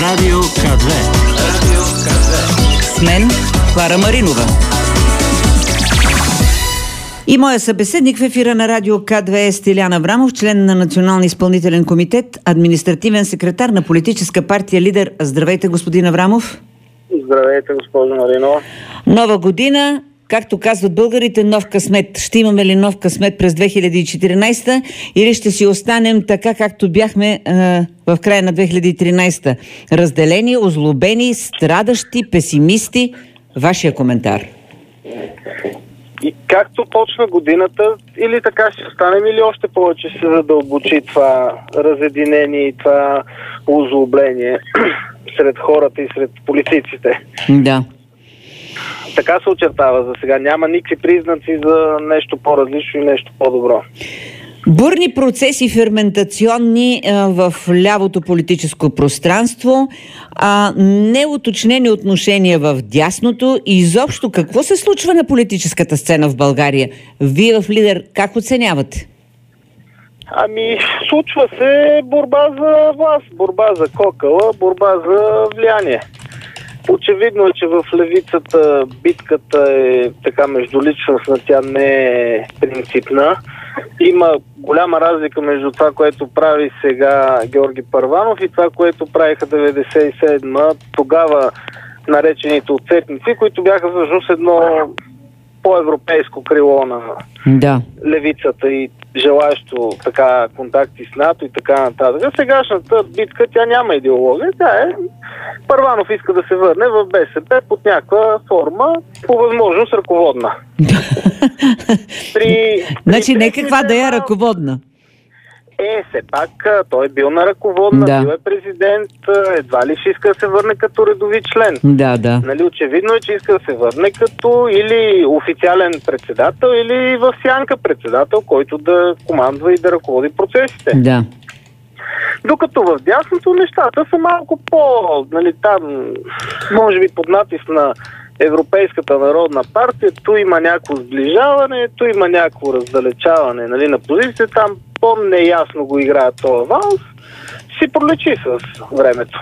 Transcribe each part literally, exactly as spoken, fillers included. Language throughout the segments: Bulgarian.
Радио К две. Радио К две. С мен Клара Маринова. И моя събеседник в ефира на Радио К две е Стилян Аврамов, член на Националния изпълнителен комитет, административен секретар на политическа партия Лидер. Здравейте, господин Аврамов. Здравейте, госпожо Маринова. Нова година, както казват българите, нов късмет. Ще имаме ли нов късмет през две хиляди и четиринадесета или ще си останем така, както бяхме а, в края на две хиляди и тринадесета? Разделени, озлобени, страдащи, песимисти. Вашия коментар. И както почна годината, или така ще останем, или още повече ще се задълбочи това разединение и това озлобление сред хората и сред политиците. Да. Така се очертава за сега. Няма никакви признаци за нещо по-различно и нещо по-добро. Бурни процеси ферментационни а, в лявото политическо пространство, а неуточнени отношения в дясното и изобщо какво се случва на политическата сцена в България? Вие в Лидер как оценявате? Ами, случва се борба за власт, борба за кокала, борба за влияние. Очевидно е, че в левицата битката е така междуличностна, тя не е принципна. Има голяма разлика между това, което прави сега Георги Първанов и това, което правиха деветдесет и седма, тогава наречените отцепници, които бяха всъщност едно по-европейско крило на да. левицата и желащо така контакти с НАТО и така нататък. Сегашната битка, тя няма идеология, тя е Първанов иска да се върне в БСП под някаква форма, по възможност ръководна. при, значи не каква да е ръководна. Е, все пак той е бил на ръководна, да. Бил е президент, едва ли ще иска да се върне като редови член. Да, да. Нали, очевидно е, че иска да се върне като или официален председател, или в сянка председател, който да командва и да ръководи процесите. Да. Докато в дясното нещата са малко по, нали, там, може би под натиск на Европейската народна партия, ту има някакво сближаване, ту има някакво раздалечаване, нали, на позиция, там по-неясно го играе този валс, си пролечи с времето.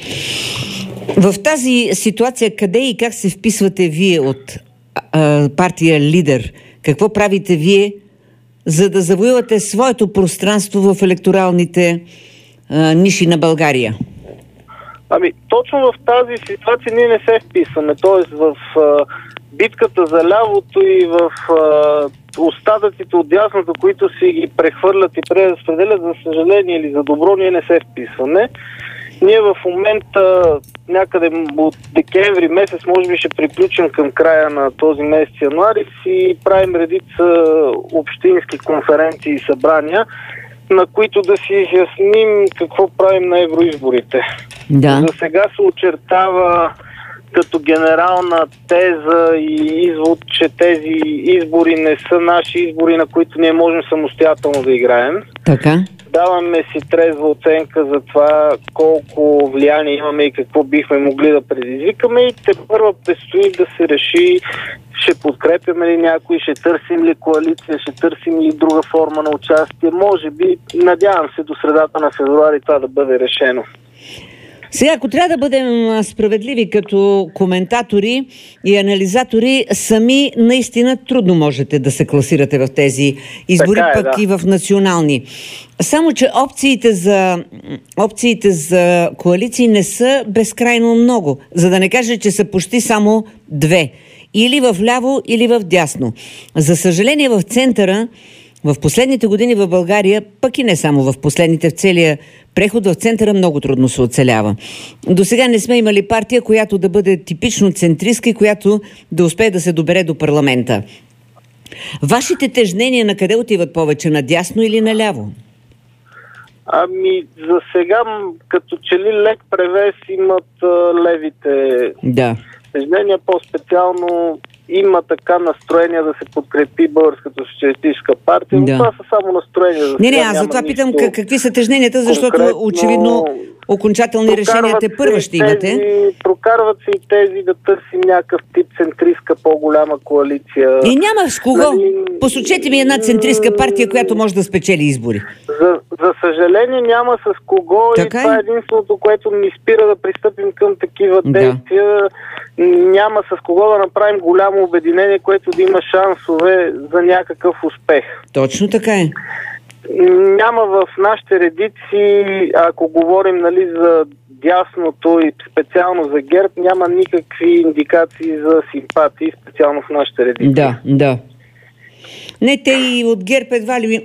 В тази ситуация къде и как се вписвате вие от а, партия Лидер? Какво правите вие, за да завоювате своето пространство в електоралните а, ниши на България? Ами, точно в тази ситуация ние не се вписваме. Т.е. в а, битката за лявото и в а, остатъците от дясното, които си ги прехвърлят и преразпределят, за съжаление или за добро, ние не се вписваме. Ние в момента някъде от декември месец, може би ще приключим към края на този месец януари, си правим редица общински конференции и събрания, на които да си изясним какво правим на евроизборите. Да. За сега се очертава като генерална теза и извод, че тези избори не са наши избори, на които ние можем самостоятелно да играем. Така. Даваме си трезва оценка за това колко влияние имаме и какво бихме могли да предизвикаме и тепърва предстои да се реши ще подкрепяме ли някой, ще търсим ли коалиция, ще търсим ли друга форма на участие. Може би, надявам се до средата на февруари това да бъде решено. Сега, ако трябва да бъдем справедливи като коментатори и анализатори, сами наистина трудно можете да се класирате в тези избори, е, пък да. И в национални. Само, че опциите за, опциите за коалиции не са безкрайно много, за да не кажа, че са почти само две. Или в ляво, или в дясно. За съжаление, в центъра, в последните години в България, пък и не само в последните, в целия преход в центъра много трудно се оцелява. До сега не сме имали партия, която да бъде типично центристка и която да успее да се добере до парламента. Вашите тежнения на къде отиват повече? На дясно или наляво? Ами, за сега, като че ли лек превес имат а, левите да. тежнения, по-специално има така настроение да се подкрепи Българската социалистическа партия, но да. Това са само настроения. За не, не, аз за това питам ка- какви са тежненията, защото очевидно окончателни решения те първа ще имате. Прокарват се и тези да търсим някакъв тип центристка по-голяма коалиция. И няма с кого. Нали... Посочете ми една центристка партия, която може да спечели избори. За, за съжаление няма с кого така и това е единственото, което ни спира да пристъпим към такива да. действия. Няма с кого да направим голямо обединение, което да има шансове за някакъв успех. Точно така е. Няма в нашите редици, ако говорим, нали, за дясното и специално за ГЕРБ, няма никакви индикации за симпатии, специално в нашите редици. Да, да. Не, те и от ГЕРБ едва ли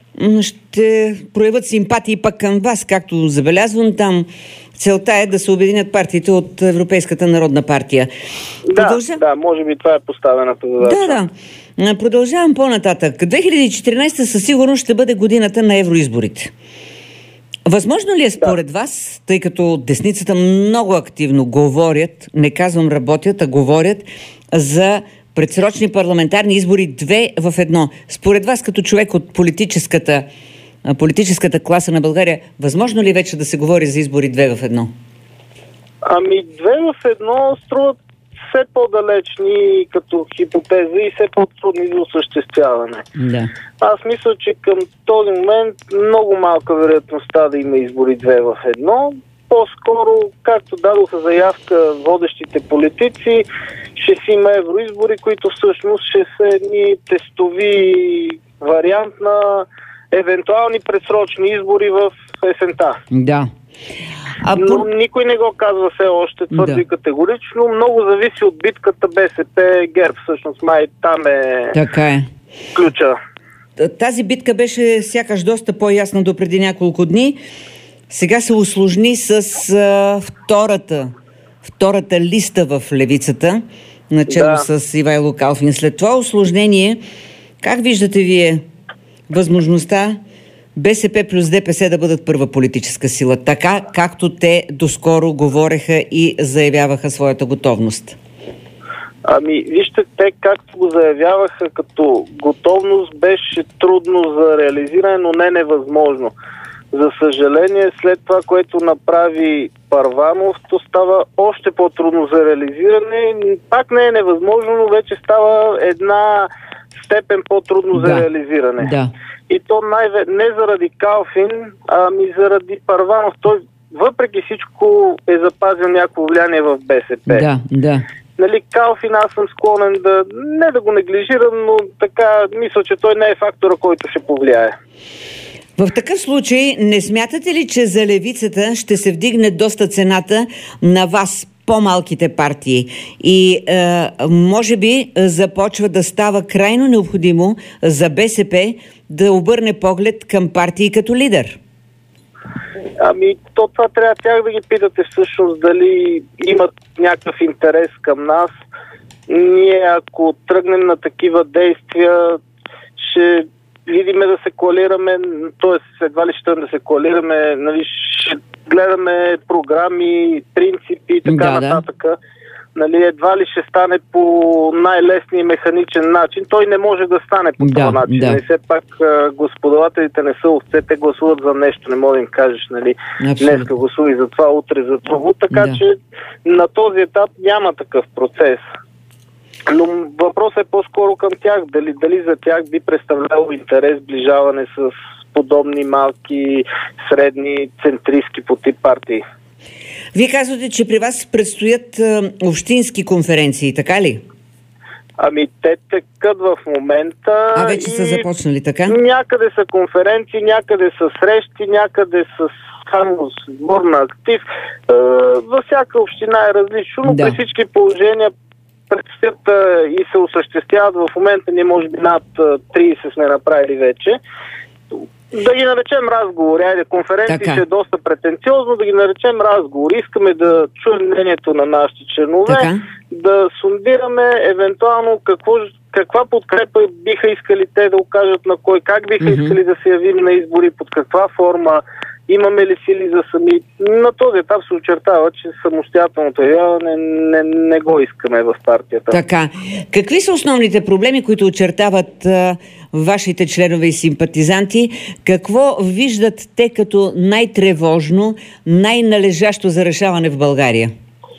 ще проявят симпатии пък към вас, както забелязвам там. Целта е да се обединят партиите от Европейската народна партия. Да, Продължа... да, може би това е поставената задача. Да, да. Продължавам по-нататък. две хиляди и четиринадесета със сигурност ще бъде годината на евроизборите. Възможно ли е според да. вас, тъй като десницата много активно говорят, не казвам работят, а говорят за предсрочни парламентарни избори две в едно. Според вас, като човек от политическата, политическата класа на България, възможно ли вече да се говори за избори две в едно? Ами две в едно струват все по-далечни като хипотеза и все по-трудни за осъществяване. Да. Аз мисля, че към този момент много малка вероятността да има избори две в едно. По-скоро, както дадоха заявка водещите политици, ще си има евроизбори, които всъщност ще са едни тестови вариант на евентуални предсрочни избори в есента. Да. А но по... никой не го казва все още твърдо да. и категорично. Много зависи от битката БСП ГЕРБ. Всъщност май там е, така е. ключа. Тази битка беше сякаш доста по-ясна до преди няколко дни. Сега се усложни с а, втората, втората листа в левицата, начало да. с Ивайло Калфин. След това усложнение, как виждате вие възможността БСП плюс ДПС да бъдат първа политическа сила, така както те доскоро говореха и заявяваха своята готовност? Ами, вижте, те както го заявяваха като готовност, беше трудно за реализиране, но не невъзможно. За съжаление, след това, което направи Първанов, то става още по-трудно за реализиране. Пак не е невъзможно, но вече става една степен по-трудно да. за реализиране. Да. И то най- не заради Калфин, ами заради Първанов. Той въпреки всичко е запазил някакво влияние в БСП. Да, да. Нали, Калфин, аз съм склонен да не да го неглижирам, но така мисля, че той не е фактора, който ще повлияе. В такъв случай не смятате ли, че за левицата ще се вдигне доста цената на вас, по-малките партии? И е, може би започва да става крайно необходимо за БСП да обърне поглед към партии като Лидер? Ами, то това трябва тях да ги питате всъщност дали имат някакъв интерес към нас. Ние, ако тръгнем на такива действия, ще видиме да се коалираме, т.е. едва ли ще да се коалираме, нали, ще гледаме програми, принципи и така да, нататък. Да. Нали, едва ли ще стане по най-лесния механичен начин. Той не може да стане по да, този начин. Да. И все пак господавателите не са овце, те гласуват за нещо, не може да им кажеш, нали, днеска гласувай за това, утре за това. Така да. че на този етап няма такъв процес. Но въпросът е по-скоро към тях. Дали, дали за тях би представляло интерес сближаване с подобни малки, средни, центристки по тип партии? Вие казвате, че при вас предстоят а, общински конференции, така ли? Ами те текат в момента. А вече са започнали, така? Някъде са конференции, някъде са срещи, някъде са само сбор на актив. Е, във всяка община е различно, но да. при всички положения предстоят и се осъществяват в момента, ние може би над трийсет сме направили вече. Да ги наречем разговори. Айде, конференция ще е доста претенциозно, да ги наречем разговори. Искаме да чуем мнението на нашите членове, така. да сондираме евентуално какво, каква подкрепа биха искали те да окажат на кой, как биха mm-hmm. искали да се явим на избори, под каква форма, Имаме ли сили за сами? На този етап се очертава, че самостоятелното явяване не, не го искаме в партията. Така. Какви са основните проблеми, които очертават а, вашите членове и симпатизанти? Какво виждат те като най-тревожно, най-належащо за решаване в България?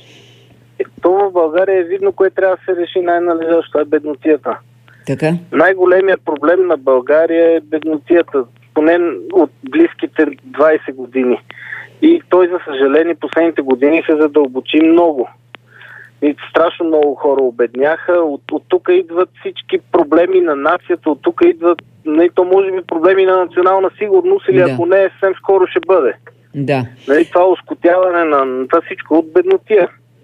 То в България е видно, кое трябва да се реши най-належащо, е беднотията. Така. Най-големият проблем на България е беднотията, поне от близките двайсет години. И той, за съжаление, последните години се задълбочи много. И страшно много хора обедняха. От, от тук идват всички проблеми на нацията, от тук идват, не, то може би проблеми на национална сигурност, или да. Ако не, съвсем скоро ще бъде. Да. Нали, това оскотяване на това всичко от беднотия.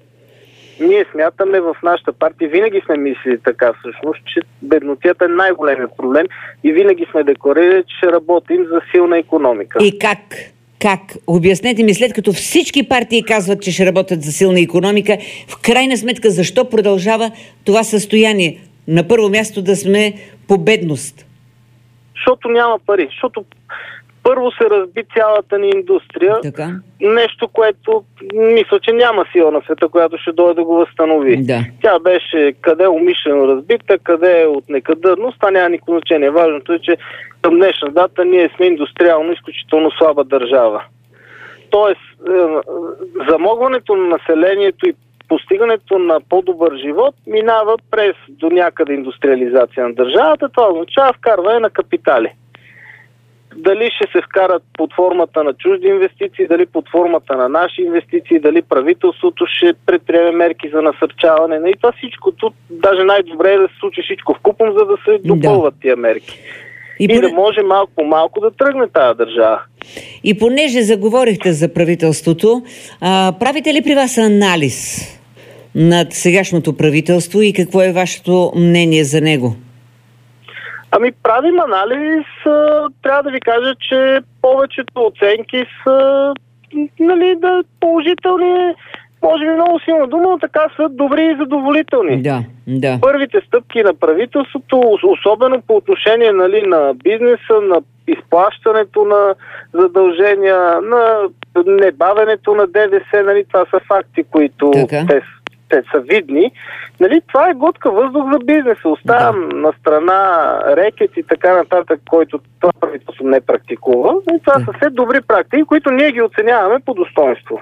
Ние смятаме в нашата партия, винаги сме мислили така всъщност, че беднотията е най-големият проблем и винаги сме декларирали, че ще работим за силна икономика. И как? Как? Обяснете ми, след като всички партии казват, че ще работят за силна икономика, в крайна сметка защо продължава това състояние? На първо място да сме по бедност. Защото няма пари. Защото първо се разби цялата ни индустрия. Така. Нещо, което мисля, че няма сила на света, която ще дойде да го възстанови. Да. Тя беше къде умишлено разбита, къде е от некадърност, това няма никакво значение. Важното е, че към днешна дата ние сме индустриално изключително слаба държава. Тоест, замогването на населението и постигането на по-добър живот минава през до някъде индустриализация на държавата. Това означава вкарване на капитали. Дали ще се вкарат под формата на чужди инвестиции, дали под формата на наши инвестиции, дали правителството ще предприеме мерки за насърчаване. И това всичкото, даже най-добре е да се случи всичко вкупом, за да се допълват да. Тия мерки. И, и поне... да може малко по малко да тръгне тази държава. И понеже заговорихте за правителството, а, правите ли при вас анализ над сегашното правителство и какво е вашето мнение за него? Ами правим анализ, трябва да ви кажа, че повечето оценки са, нали, да, положителни, може би много силна дума, но така са добри и задоволителни. Да, да. Първите стъпки на правителството, особено по отношение, нали, на бизнеса, на изплащането на задължения, на небавенето на ДДС, нали, това са факти, които така. те те са видни. Нали, това е глътка въздух за бизнеса. Оставям да. на страна рекет и така нататък, който това правителство не практикува. И това да. са все добри практики, които ние ги оценяваме по достоинство.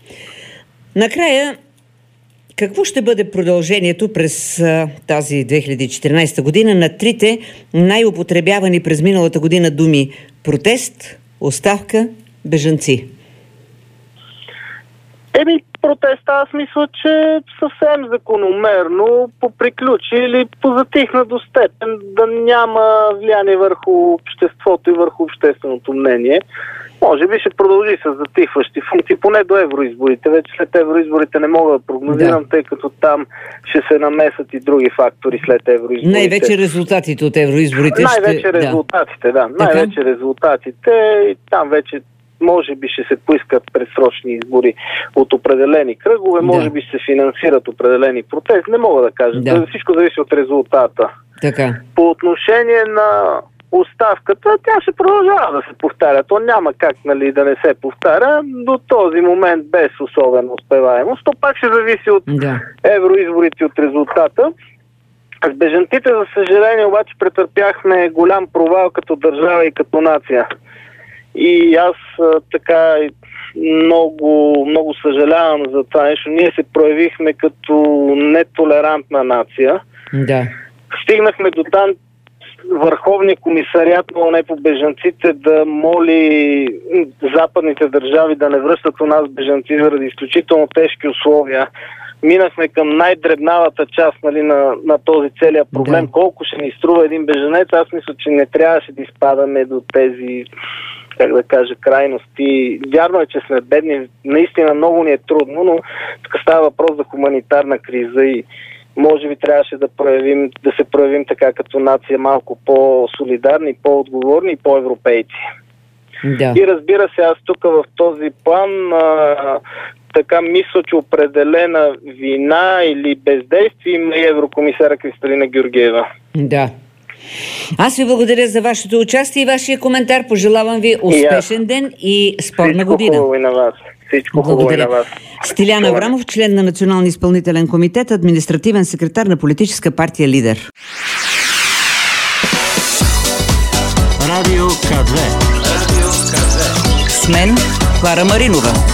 Накрая, какво ще бъде продължението през а, тази две хиляди и четиринадесета година на трите най-употребявани през миналата година думи: протест, оставка, бежанци? Еми, протеста, аз мисля, че съвсем закономерно поприключи или позатихна до степен, да няма влияние върху обществото и върху общественото мнение. Може би ще продължи с затихващи функции, поне до евроизборите. Вече след евроизборите не мога да прогнозирам, да. тъй като там ще се намесат и други фактори след евроизборите. Най-вече резултатите от евроизборите. Най-вече ще... резултатите, да. да. Най-вече резултатите и там вече може би ще се поискат предсрочни избори от определени кръгове, да. може би ще се финансират определени протести. Не мога да кажа. Да. Всичко зависи от резултата. Така. По отношение на оставката, тя ще продължава да се повтаря. То няма как, нали, да не се повтаря до този момент без особена успеваемост. То пак ще зависи от да. евроизборите, от резултата. С бежанците, за съжаление, обаче претърпяхме голям провал като държава и като нация. И аз а, така много, много съжалявам за това нещо. Ние се проявихме като нетолерантна нация. Да. Стигнахме до там Върховния комисариат на ООН по бежанците да моли западните държави да не връщат у нас бежанци заради изключително тежки условия. Минахме към най-дребнавата част, нали, на, на този целият проблем. Да. Колко ще ни струва един бежанец? Аз мисля, че не трябваше да изпадаме до тези, как да кажа, крайности. Вярно е, че сме бедни. Наистина много ни е трудно, но тук става въпрос за хуманитарна криза и може би трябваше да проявим, да се проявим така като нация малко по-солидарни, по-отговорни и по-европейци. Да. И разбира се, аз тук в този план а, така мисля, че определена вина или бездействие има и еврокомисара Кристалина Георгиева. Да. Аз ви благодаря за вашето участие и вашия коментар. Пожелавам ви успешен ден и спорна година. Всичко хубаво и на вас. Всичко хубаво и на вас. Стилян Аврамов, член на Националния изпълнителен комитет, административен секретар на политическа партия Лидер. Радио К две. С мен Клара Маринова.